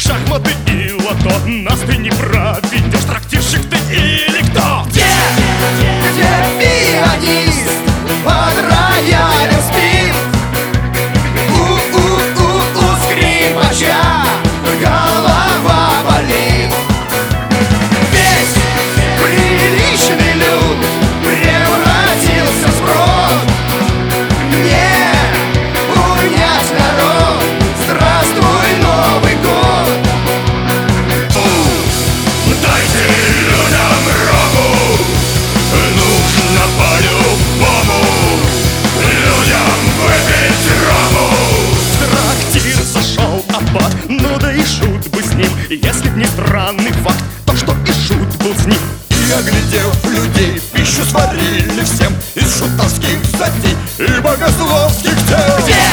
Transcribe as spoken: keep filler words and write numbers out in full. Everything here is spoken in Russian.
шахматы и лото. Нас ты не проведешь, трактирщик ты или кто? Где, где пианист под роялем спит? У-у-у-у скрипача голова болит. Весь приличный люд превратился в сброд. Не унять народ, здравствуй, Новый год. Дайте людям рому, нужно по-любому людям выпить рому. В трактир зашел аббат, ну да и шут бы с ним. Если б не странный факт, то что и шут был с ним. И, оглядев людей, пищу сварили всем из шутовских затей и богословских тел. Где